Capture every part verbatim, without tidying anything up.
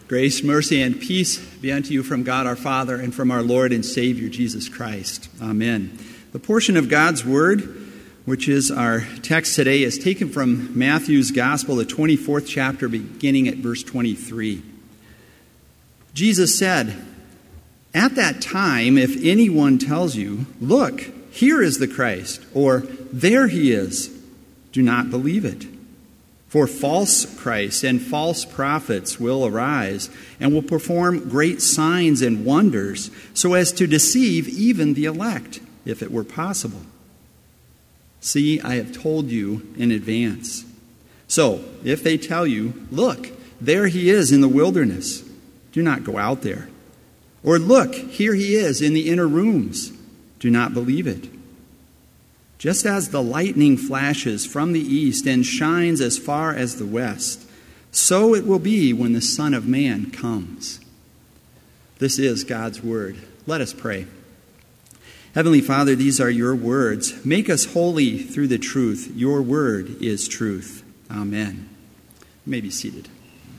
Grace, mercy, and peace be unto you from God our Father and from our Lord and Savior Jesus Christ. Amen. The portion of God's Word, which is our text today, is taken from Matthew's Gospel, the twenty-fourth chapter, beginning at verse twenty-three. Jesus said, "At that time, if anyone tells you, 'Look, here is the Christ,' or 'There he is,' do not believe it. For false Christs and false prophets will arise and will perform great signs and wonders so as to deceive even the elect, if it were possible. See, I have told you in advance. So, if they tell you, 'Look, there he is in the wilderness,' do not go out there. Or 'Look, here he is in the inner rooms,' do not believe it. Just as the lightning flashes from the east and shines as far as the west, so it will be when the Son of Man comes." This is God's Word. Let us pray. Heavenly Father, these are your words. Make us holy through the truth. Your word is truth. Amen. You may be seated.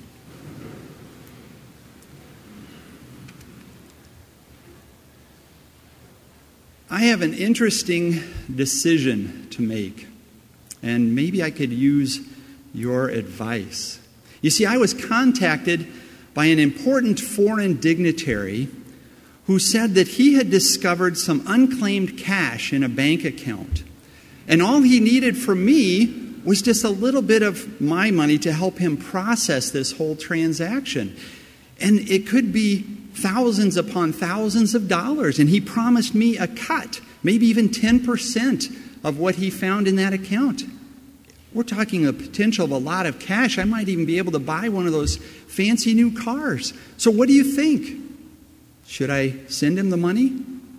I have an interesting decision to make, and maybe I could use your advice. You see, I was contacted by an important foreign dignitary who said that he had discovered some unclaimed cash in a bank account, and all he needed from me was just a little bit of my money to help him process this whole transaction. And it could be thousands upon thousands of dollars. And he promised me a cut, maybe even ten percent of what he found in that account. We're talking a potential of a lot of cash. I might even be able to buy one of those fancy new cars. So what do you think? Should I send him the money?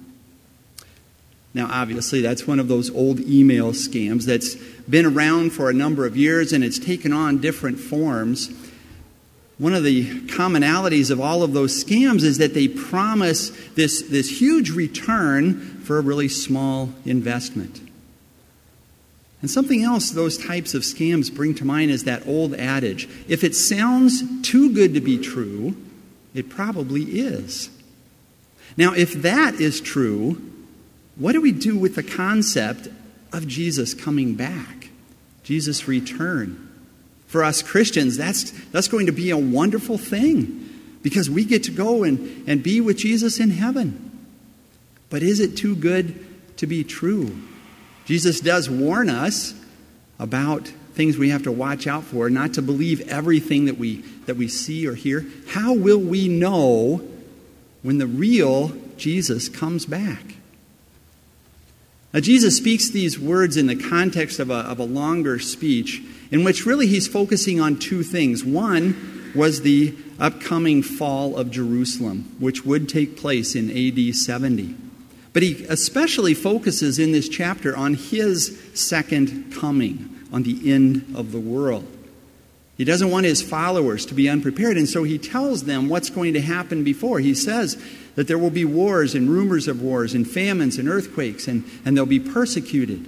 Now, obviously, that's one of those old email scams that's been around for a number of years, and it's taken on different forms. One of the commonalities of all of those scams is that they promise this, this huge return for a really small investment. And something else those types of scams bring to mind is that old adage, if it sounds too good to be true, it probably is. Now, if that is true, what do we do with the concept of Jesus coming back, Jesus' return? For us Christians, that's that's going to be a wonderful thing because we get to go and, and be with Jesus in heaven. But is it too good to be true? Jesus does warn us about things we have to watch out for, not to believe everything that we that we see or hear. How will we know when the real Jesus comes back? Now, Jesus speaks these words in the context of a, of a longer speech in which really he's focusing on two things. One was the upcoming fall of Jerusalem, which would take place in A D seventy. But he especially focuses in this chapter on his second coming, on the end of the world. He doesn't want his followers to be unprepared, and so he tells them what's going to happen before. He says that there will be wars and rumors of wars and famines and earthquakes, and, and they'll be persecuted.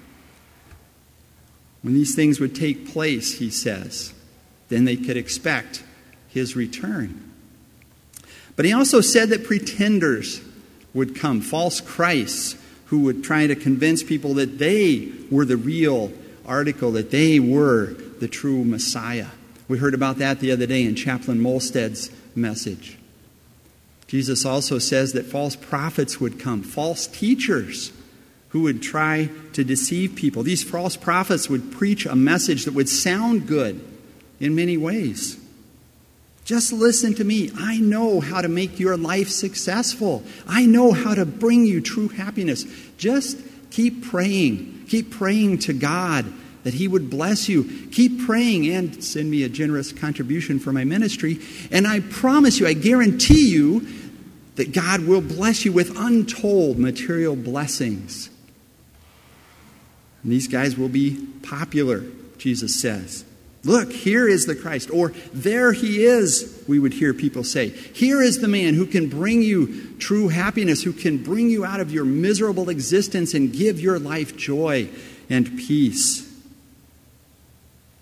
When these things would take place, he says, then they could expect his return. But he also said that pretenders would come, false Christs, who would try to convince people that they were the real article, that they were the true Messiah. We heard about that the other day in Chaplain Molsted's message. Jesus also says that false prophets would come, false teachers who would try to deceive people. These false prophets would preach a message that would sound good in many ways. Just listen to me. I know how to make your life successful. I know how to bring you true happiness. Just keep praying. Keep praying to God that he would bless you. Keep praying and send me a generous contribution for my ministry. And I promise you, I guarantee you, that God will bless you with untold material blessings. And these guys will be popular, Jesus says. Look, here is the Christ. Or, there he is, we would hear people say. Here is the man who can bring you true happiness, who can bring you out of your miserable existence and give your life joy and peace.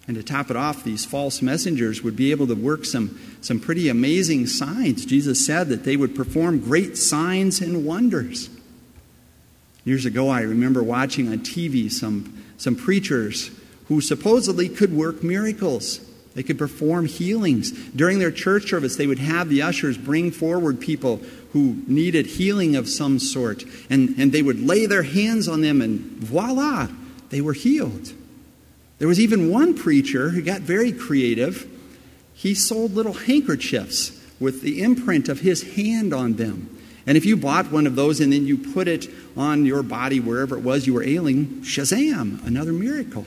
And to top it off, these false messengers would be able to work some, some pretty amazing signs. Jesus said that they would perform great signs and wonders. Years ago, I remember watching on T V some, some preachers who supposedly could work miracles. They could perform healings. During their church service, they would have the ushers bring forward people who needed healing of some sort. And, and they would lay their hands on them and voila, they were healed. There was even one preacher who got very creative. He sold little handkerchiefs with the imprint of his hand on them. And if you bought one of those and then you put it on your body wherever it was you were ailing, shazam, another miracle.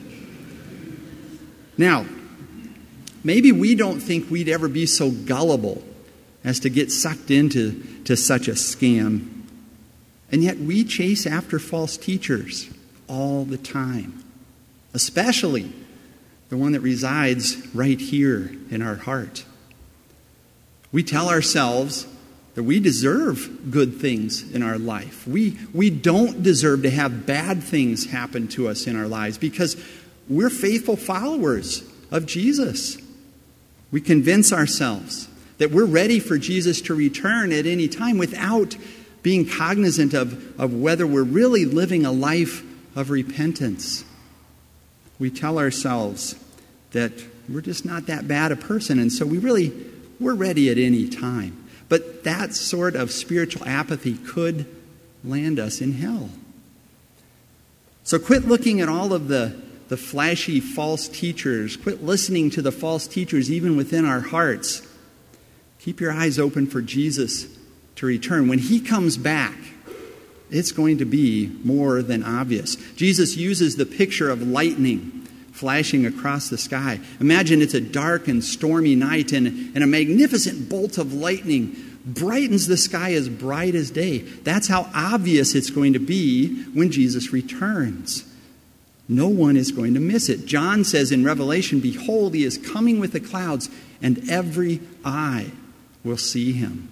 Now, maybe we don't think we'd ever be so gullible as to get sucked into to such a scam. And yet we chase after false teachers all the time. Especially the one that resides right here in our heart. We tell ourselves that we deserve good things in our life. We, we don't deserve to have bad things happen to us in our lives because we're faithful followers of Jesus. We convince ourselves that we're ready for Jesus to return at any time without being cognizant of, of whether we're really living a life of repentance. We tell ourselves that we're just not that bad a person, and so we really, we're ready at any time. But that sort of spiritual apathy could land us in hell. So quit looking at all of the, the flashy false teachers. Quit listening to the false teachers even within our hearts. Keep your eyes open for Jesus to return. When he comes back, it's going to be more than obvious. Jesus uses the picture of lightning flashing across the sky. Imagine it's a dark and stormy night and, and a magnificent bolt of lightning brightens the sky as bright as day. That's how obvious it's going to be when Jesus returns. No one is going to miss it. John says in Revelation, "Behold, he is coming with the clouds, and every eye will see him."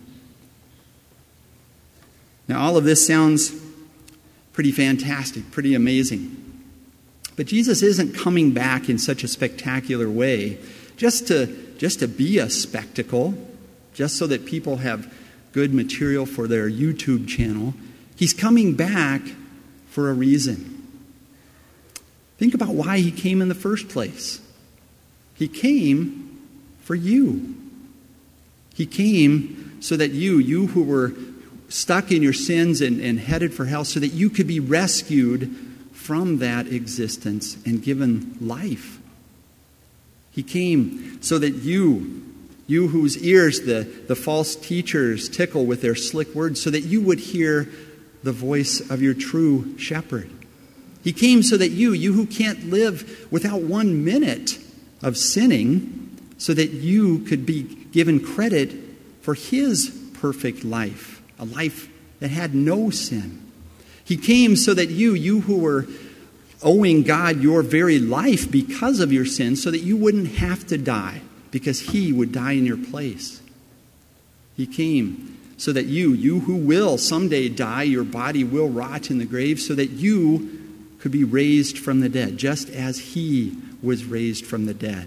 Now, all of this sounds pretty fantastic, pretty amazing. But Jesus isn't coming back in such a spectacular way just to, just to be a spectacle, just so that people have good material for their YouTube channel. He's coming back for a reason. Think about why he came in the first place. He came for you. He came so that you, you who were stuck in your sins and, and headed for hell, so that you could be rescued from that existence and given life. He came so that you, you whose ears the, the false teachers tickle with their slick words, so that you would hear the voice of your true shepherd. He came so that you, you who can't live without one minute of sinning, so that you could be given credit for his perfect life, a life that had no sin. He came so that you, you who were owing God your very life because of your sins, so that you wouldn't have to die, because he would die in your place. He came so that you, you who will someday die, your body will rot in the grave, so that you could be raised from the dead, just as he was raised from the dead.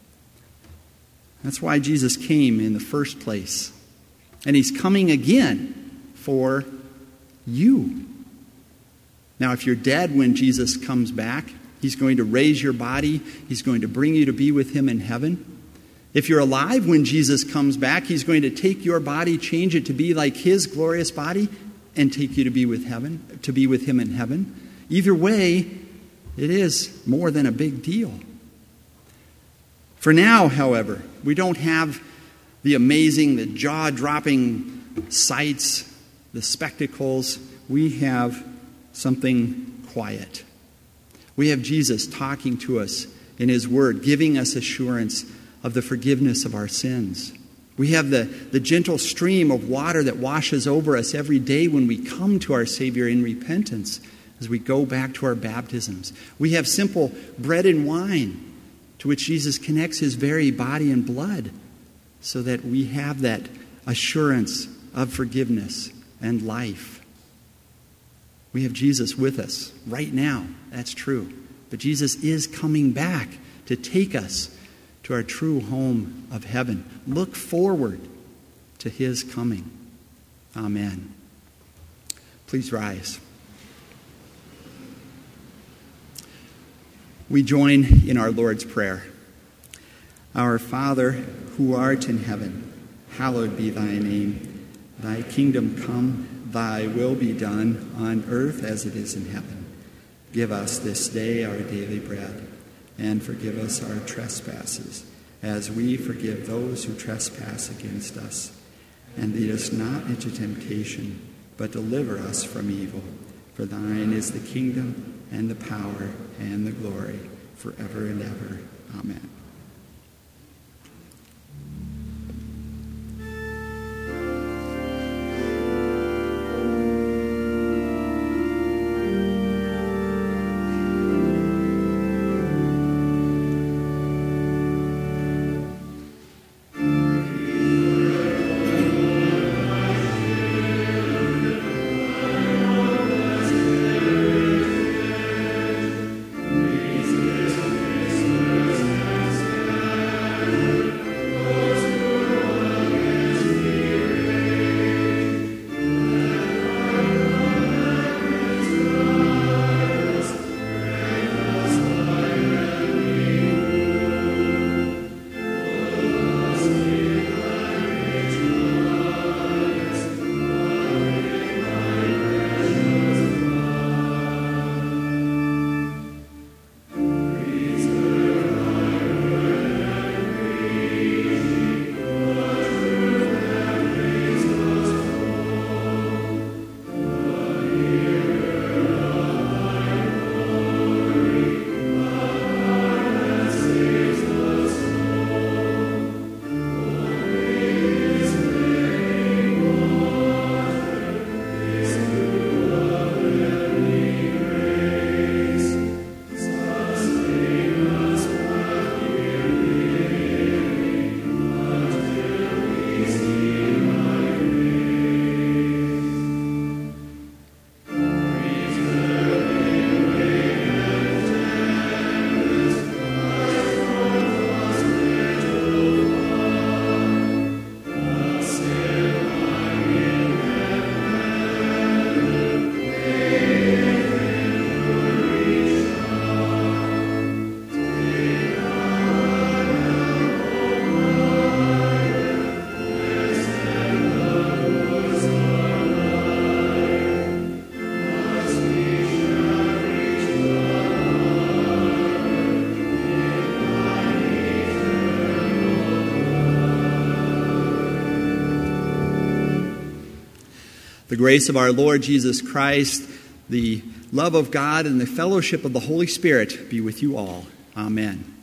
That's why Jesus came in the first place. And he's coming again for you. Now, if you're dead when Jesus comes back, he's going to raise your body. He's going to bring you to be with him in heaven. If you're alive when Jesus comes back, he's going to take your body, change it to be like his glorious body, and take you to be with heaven, to be with him in heaven. Either way, it is more than a big deal. For now, however, we don't have the amazing, the jaw-dropping sights, the spectacles. We have something quiet. We have Jesus talking to us in his word, giving us assurance of the forgiveness of our sins. We have the, the gentle stream of water that washes over us every day when we come to our Savior in repentance, as we go back to our baptisms. We have simple bread and wine to which Jesus connects his very body and blood, so that we have that assurance of forgiveness and life. We have Jesus with us right now. That's true. But Jesus is coming back to take us to our true home of heaven. Look forward to his coming. Amen. Please rise. We join in our Lord's Prayer. Our Father, who art in heaven, hallowed be thy name. Thy kingdom come, thy will be done on earth as it is in heaven. Give us this day our daily bread, and forgive us our trespasses, as we forgive those who trespass against us. And lead us not into temptation, but deliver us from evil. For thine is the kingdom, and the power, and the glory, forever and ever. Amen. The grace of our Lord Jesus Christ, the love of God, and the fellowship of the Holy Spirit be with you all. Amen.